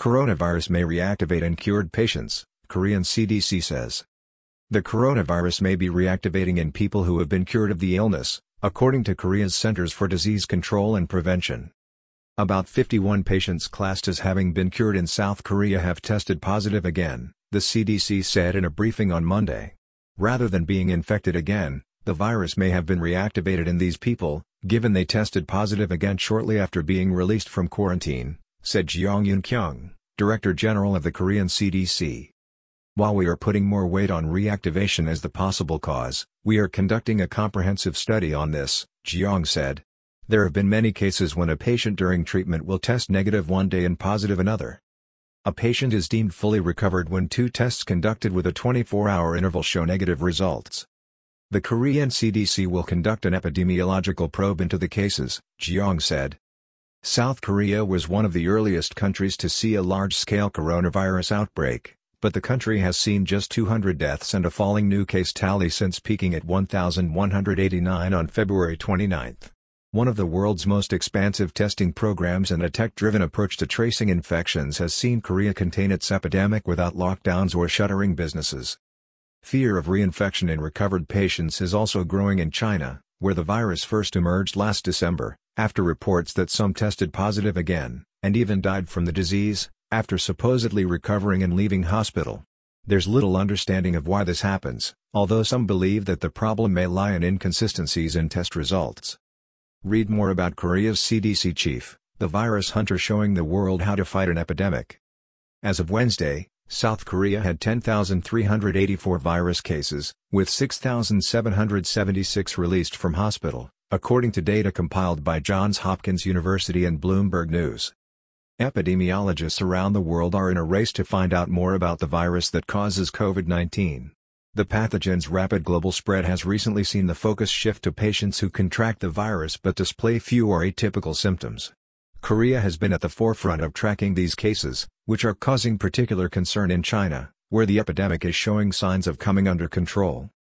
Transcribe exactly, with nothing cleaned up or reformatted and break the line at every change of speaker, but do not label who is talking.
Coronavirus may reactivate in cured patients, Korean C D C says. The coronavirus may be reactivating in people who have been cured of the illness, according to Korea's Centers for Disease Control and Prevention. About fifty-one patients classed as having been cured in South Korea have tested positive again, the C D C said in a briefing on Monday. Rather than being infected again, the virus may have been reactivated in these people, given they tested positive again shortly after being released from quarantine, said Jeong Eun-kyung, Director General of the Korean C D C. While we are putting more weight on reactivation as the possible cause, we are conducting a comprehensive study on this, Jeong said. There have been many cases when a patient during treatment will test negative one day and positive another. A patient is deemed fully recovered when two tests conducted with a twenty-four hour interval show negative results. The Korean C D C will conduct an epidemiological probe into the cases, Jeong said. South Korea was one of the earliest countries to see a large-scale coronavirus outbreak, but the country has seen just two hundred deaths and a falling new case tally since peaking at one thousand one hundred eighty-nine on February twenty-ninth. One of the world's most expansive testing programs and a tech-driven approach to tracing infections has seen Korea contain its epidemic without lockdowns or shuttering businesses. Fear of reinfection in recovered patients is also growing in China, where the virus first emerged last December, after reports that some tested positive again, and even died from the disease, after supposedly recovering and leaving hospital. There's little understanding of why this happens, although some believe that the problem may lie in inconsistencies in test results. Read more about Korea's C D C chief, the virus hunter, showing the world how to fight an epidemic. As of Wednesday, South Korea had ten thousand three hundred eighty-four virus cases, with six thousand seven hundred seventy-six released from hospital, according to data compiled by Johns Hopkins University and Bloomberg News. Epidemiologists around the world are in a race to find out more about the virus that causes COVID nineteen. The pathogen's rapid global spread has recently seen the focus shift to patients who contract the virus but display few or atypical symptoms. Korea has been at the forefront of tracking these cases, which are causing particular concern in China, where the epidemic is showing signs of coming under control.